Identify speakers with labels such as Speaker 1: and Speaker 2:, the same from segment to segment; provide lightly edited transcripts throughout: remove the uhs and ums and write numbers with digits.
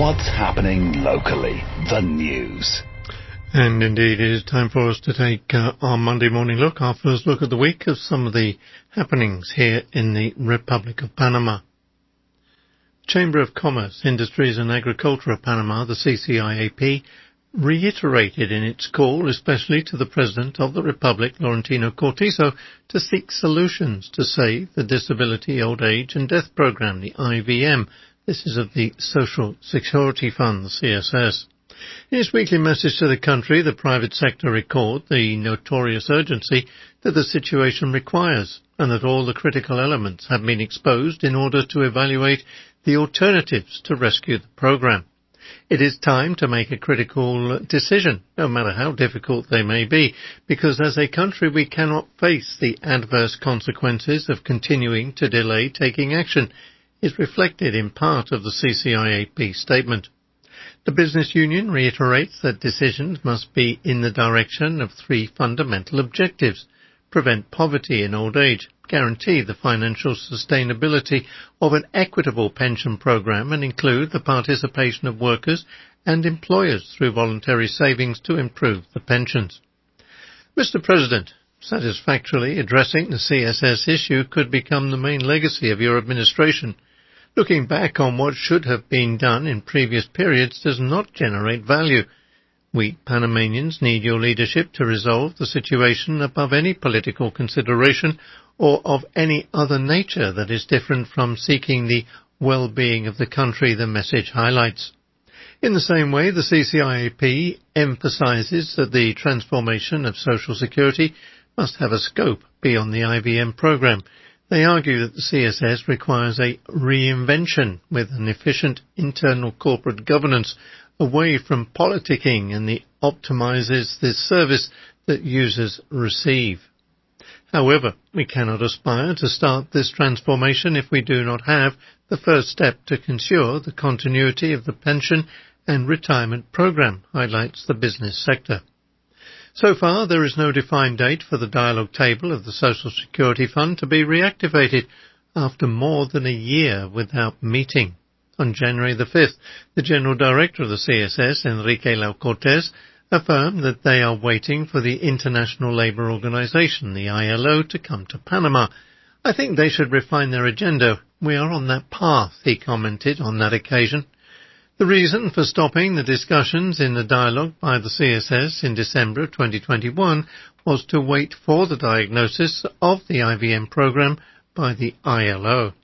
Speaker 1: What's happening locally? The news.
Speaker 2: And indeed, it is time for us to take our Monday morning look, our first look of the week, of some of the happenings here in the Republic of Panama. Chamber of Commerce, Industries and Agriculture of Panama, the CCIAP, reiterated in its call, especially to the President of the Republic, Laurentino Cortizo, to seek solutions to save the Disability, Old Age and Death Programme, the IVM. This is of the Social Security Fund, the CSS. In its weekly message to the country, the private sector recalled the notorious urgency that the situation requires and that all the critical elements have been exposed in order to evaluate the alternatives to rescue the programme. It is time to make a critical decision, no matter how difficult they may be, because as a country we cannot face the adverse consequences of continuing to delay taking action, is reflected in part of the CCIAP statement. The business union reiterates that decisions must be in the direction of three fundamental objectives: prevent poverty in old age, guarantee the financial sustainability of an equitable pension programme and include the participation of workers and employers through voluntary savings to improve the pensions. Mr. President, satisfactorily addressing the CSS issue could become the main legacy of your administration. Looking back on what should have been done in previous periods does not generate value. We Panamanians need your leadership to resolve the situation above any political consideration or of any other nature that is different from seeking the well-being of the country the message highlights. In the same way, the CCIAP emphasises that the transformation of Social Security must have a scope beyond the IVM programme. They argue that the CSS requires a reinvention with an efficient internal corporate governance away from politicking and that optimises the service that users receive. However, we cannot aspire to start this transformation if we do not have the first step to ensure the continuity of the pension and retirement programme, highlights the business sector. So far, there is no defined date for the dialogue table of the Social Security Fund to be reactivated after more than a year without meeting. On January the 5th, the General Director of the CSS, Enrique Lau Cortes, affirmed that they are waiting for the International Labour Organization, the ILO, to come to Panama. I think they should refine their agenda. We are on that path, he commented on that occasion. The reason for stopping the discussions in the dialogue by the CSS in December of 2021 was to wait for the diagnosis of the IVM programme by the ILO.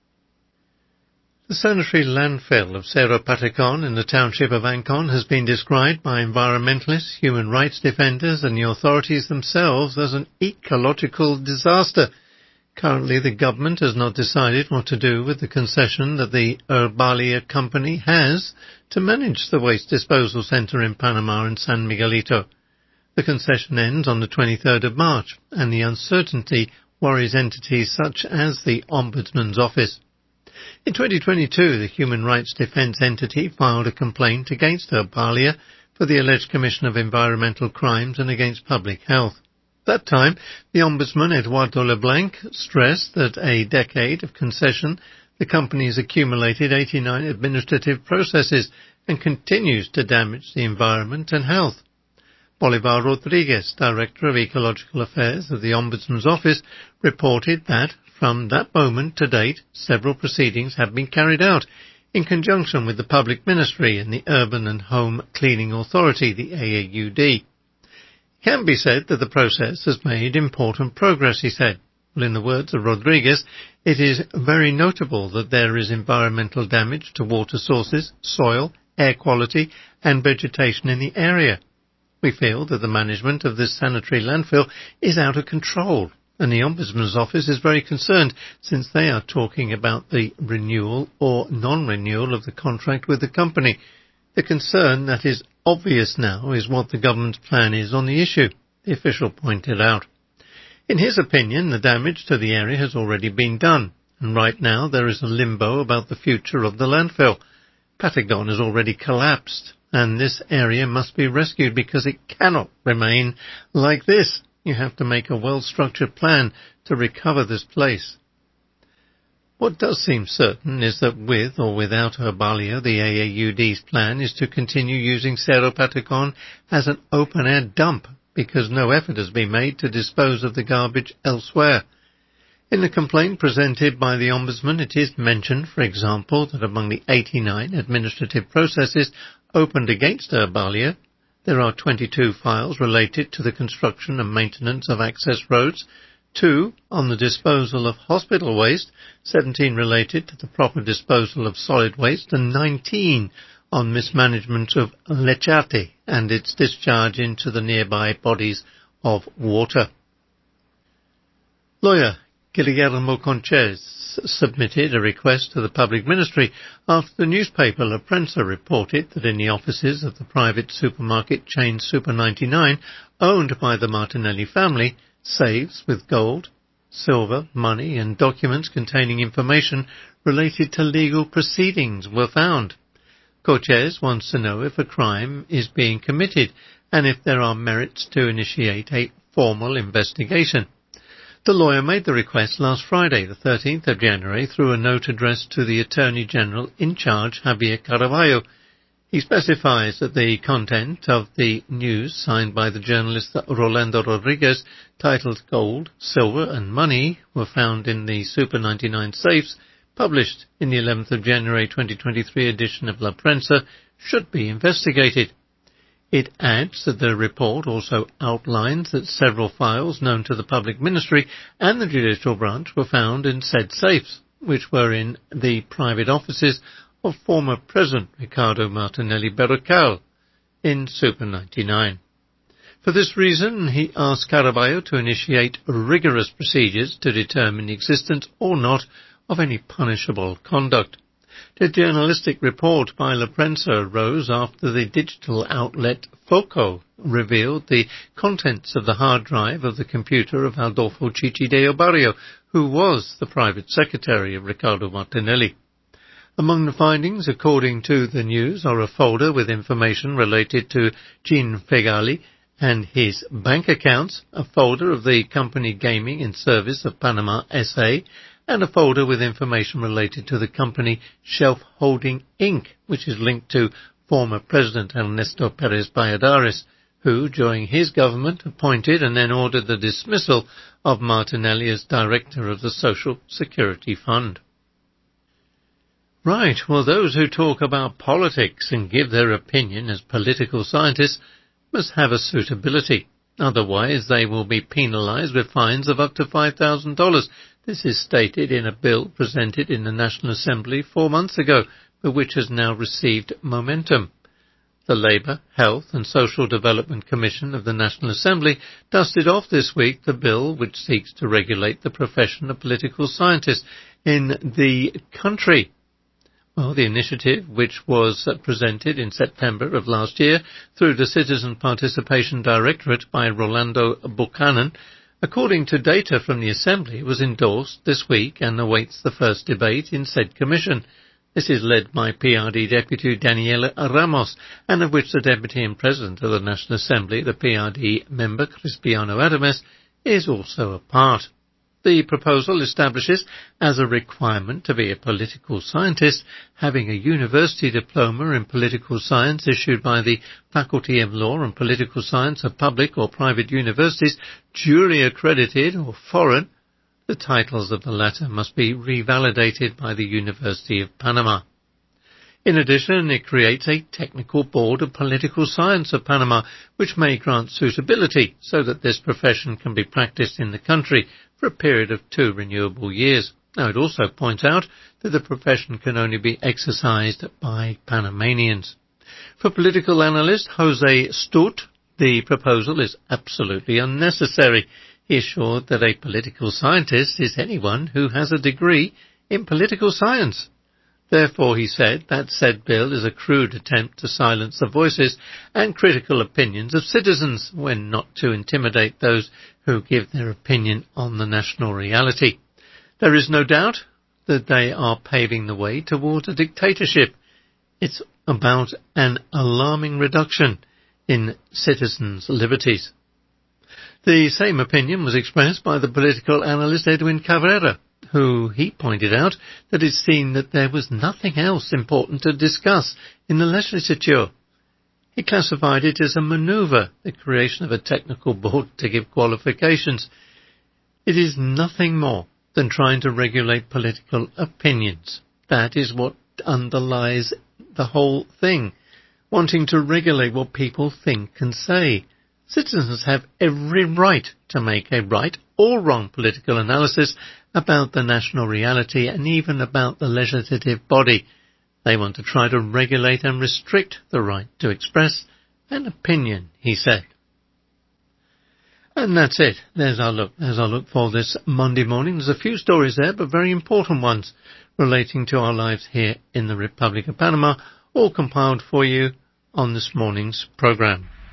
Speaker 2: The sanitary landfill of Cerro Patacon in the township of Ancon has been described by environmentalists, human rights defenders and the authorities themselves as an ecological disaster. Currently, the government has not decided what to do with the concession that the Herbalia company has to manage the waste disposal centre in Panama and San Miguelito. The concession ends on the 23rd of March, and the uncertainty worries entities such as the Ombudsman's Office. In 2022, the human rights defence entity filed a complaint against Herbalia for the alleged commission of environmental crimes and against public health. At that time, the Ombudsman, Eduardo Leblanc, stressed that a decade of concession, the company has accumulated 89 administrative processes and continues to damage the environment and health. Bolivar Rodriguez, Director of Ecological Affairs of the Ombudsman's Office, reported that, from that moment to date, several proceedings have been carried out in conjunction with the Public Ministry and the Urban and Home Cleaning Authority, the AAUD. It can be said that the process has made important progress, he said. Well, in the words of Rodriguez, it is very notable that there is environmental damage to water sources, soil, air quality and vegetation in the area. We feel that the management of this sanitary landfill is out of control, and the Ombudsman's Office is very concerned since they are talking about the renewal or non-renewal of the contract with the company. The concern that is obvious now is what the government's plan is on the issue, the official pointed out. In his opinion, the damage to the area has already been done, and right now there is a limbo about the future of the landfill. Patagon has already collapsed, and this area must be rescued because it cannot remain like this. You have to make a well-structured plan to recover this place. What does seem certain is that with or without Herbalia, the AAUD's plan is to continue using Cerro Patacon as an open-air dump because no effort has been made to dispose of the garbage elsewhere. In the complaint presented by the Ombudsman, it is mentioned, for example, that among the 89 administrative processes opened against Herbalia, there are 22 files related to the construction and maintenance of access roads, 2 on the disposal of hospital waste, 17 related to the proper disposal of solid waste, and 19 on mismanagement of Lecate and its discharge into the nearby bodies of water. Lawyer Guillermo Conches submitted a request to the Public Ministry after the newspaper La Prensa reported that in the offices of the private supermarket chain Super 99, owned by the Martinelli family, safes with gold, silver, money and documents containing information related to legal proceedings were found. Cortez wants to know if a crime is being committed and if there are merits to initiate a formal investigation. The lawyer made the request last Friday, the 13th of January, through a note addressed to the Attorney General in charge, Javier Caraballo. He specifies that the content of the news signed by the journalist Rolando Rodriguez, titled Gold, Silver and Money, were found in the Super 99 safes, published in the 11th of January 2023 edition of La Prensa, should be investigated. It adds that the report also outlines that several files known to the Public Ministry and the Judicial Branch were found in said safes, which were in the private offices of former President Ricardo Martinelli Berrocal in Super 99. For this reason, he asked Caraballo to initiate rigorous procedures to determine the existence or not of any punishable conduct. The journalistic report by La Prensa arose after the digital outlet Foco revealed the contents of the hard drive of the computer of Adolfo Chichi de Obarrio, who was the private secretary of Ricardo Martinelli. Among the findings, according to the news, are a folder with information related to Jean Fegali and his bank accounts, a folder of the company Gaming and Service of Panama S.A., and a folder with information related to the company Shelf Holding Inc., which is linked to former President Ernesto Perez Valladares, who, during his government, appointed and then ordered the dismissal of Martinelli as director of the Social Security Fund. Right, well, those who talk about politics and give their opinion as political scientists must have a suitability. Otherwise, they will be penalized with fines of up to $5,000. This is stated in a bill presented in the National Assembly 4 months ago, but which has now received momentum. The Labour, Health and Social Development Commission of the National Assembly dusted off this week the bill which seeks to regulate the profession of political scientists in the country. Well, the initiative, which was presented in September of last year through the Citizen Participation Directorate by Rolando Buchanan, according to data from the Assembly, was endorsed this week and awaits the first debate in said commission. This is led by PRD Deputy Daniela Ramos, and of which the Deputy and President of the National Assembly, the PRD member Cristiano Adames, is also a part. The proposal establishes as a requirement to be a political scientist having a university diploma in political science issued by the Faculty of Law and Political Science of public or private universities duly accredited or foreign. The titles of the latter must be revalidated by the University of Panama. In addition, it creates a Technical Board of Political Science of Panama, which may grant suitability so that this profession can be practiced in the country for a period of 2 renewable years. Now, it also points out that the profession can only be exercised by Panamanians. For political analyst Jose Sturt, the proposal is absolutely unnecessary. He assured that a political scientist is anyone who has a degree in political science. Therefore, he said, that said bill is a crude attempt to silence the voices and critical opinions of citizens when not to intimidate those who give their opinion on the national reality. There is no doubt that they are paving the way towards a dictatorship. It's about an alarming reduction in citizens' liberties. The same opinion was expressed by the political analyst Edwin Cabrera, who he pointed out that it seemed that there was nothing else important to discuss in the legislature. He classified it as a manoeuvre, the creation of a technical board to give qualifications. It is nothing more than trying to regulate political opinions. That is what underlies the whole thing, wanting to regulate what people think and say. Citizens have every right to make a right or wrong political analysis about the national reality and even about the legislative body. They want to try to regulate and restrict the right to express an opinion, he said. And that's it. There's our look for this Monday morning. There's a few stories there, but very important ones relating to our lives here in the Republic of Panama, all compiled for you on this morning's program.